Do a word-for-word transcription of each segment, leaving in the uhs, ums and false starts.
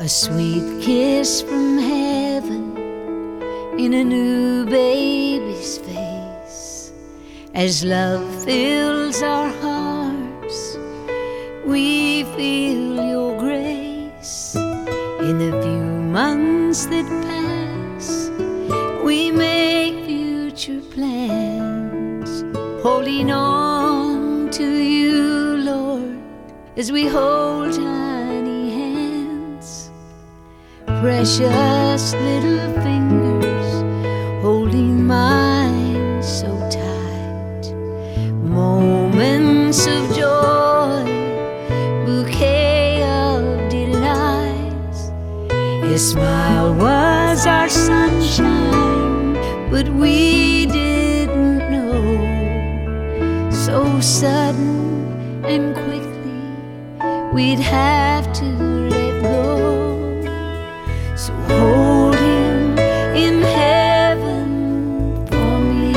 A sweet kiss from heaven in a new baby's face. As love fills our hearts, we feel your grace. In the few months that pass, we make future plans, holding on to you, Lord, as we hold tiny hands. Precious little fingers holding mine so tight. Moments of joy, bouquet of delights. His smile was our sunshine, but we didn't know. So sudden and quickly we'd have to let go. So hold him in heaven for me,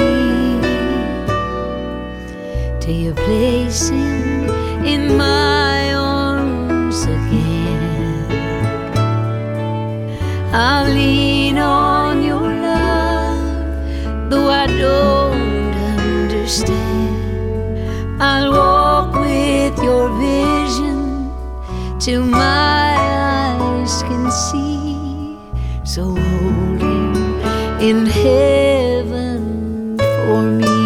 till you place him in my arms again. I'll lean on your love, though I don't understand. I'll walk with your vision till my eyes can see. So hold him in heaven for me.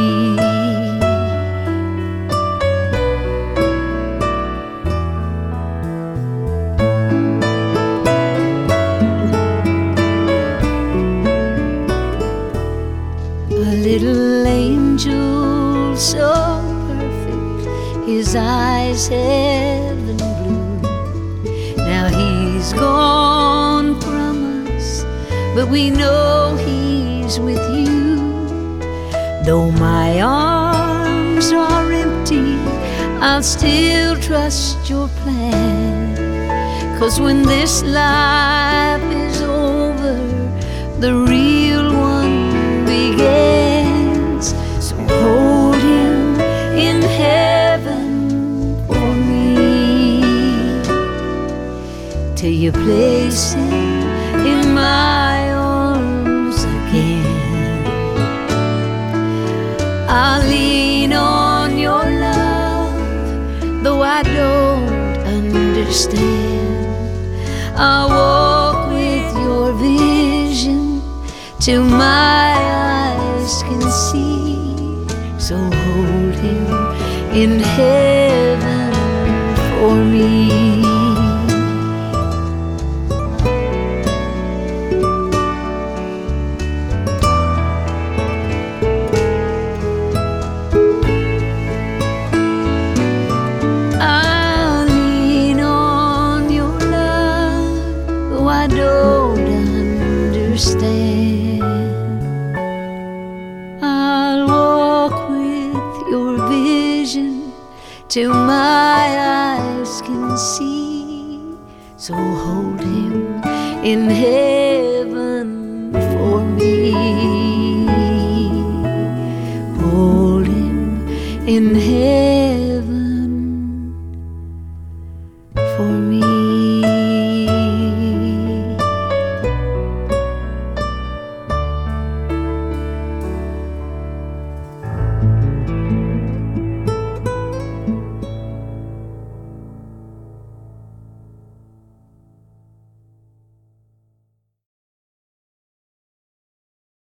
A little angel so perfect, his eyes heaven blue. Now he's gone from us, but we know he's with you. Though my arms are empty, I'll still trust your plan. 'Cause when this life is over, the real one begins. So hold him in heaven for me, till you place him in my arms again. I'll lean on your love, though I don't understand. I'll walk with your vision till my eyes can see. So hold him in heaven for me. I don't understand. I'll walk with your vision till my eyes can see. So hold him in heaven for me. Hold him in heaven.